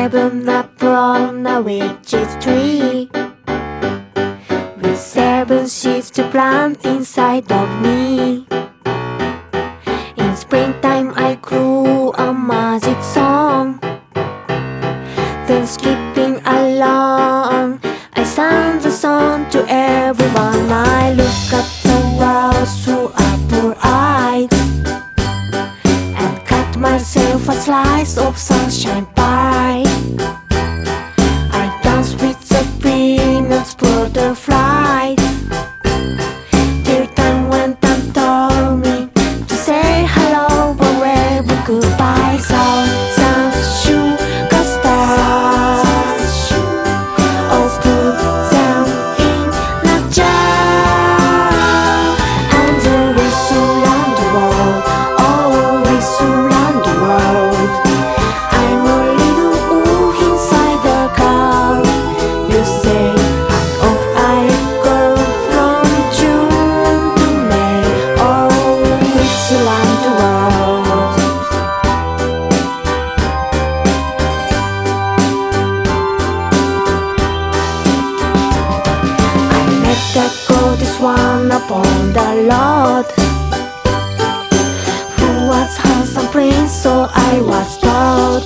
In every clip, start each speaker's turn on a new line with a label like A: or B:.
A: 7 up on a witch's tree, with 7 seeds to plant inside of me. In springtime I grew a magic song, then skipping along I sang the song to everyone. I look at the world through apple eyes and cut myself a slice of sunshine pie. I dance with the peanuts, butterflies, till time when time told me to say hello, forever, goodbye. Sounds sugar stars, oh, put them in a jar, and then we surround the world, oh, we surround the world. I'm a little ooh inside the car. You say oh, I go from June to May, oh, we surround the world. I met the goddess one upon the Lord, who was handsome prince, so I was told.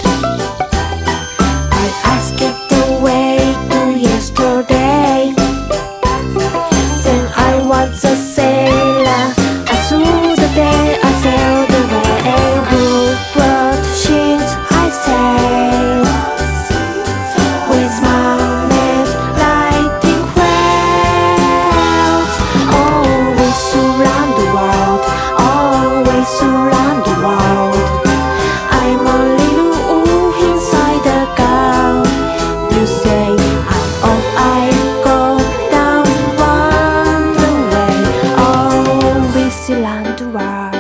A: I asked it the way to yesterday, then I was a sailor, and through the day I sailed away. Bluebird ships I sailed, with mermaids lighting quails. Oh, we surround the world, oh, we surround the world. I'm a little ooh inside the girl. You say I'm off, I go down one way. Oh, we surround the world.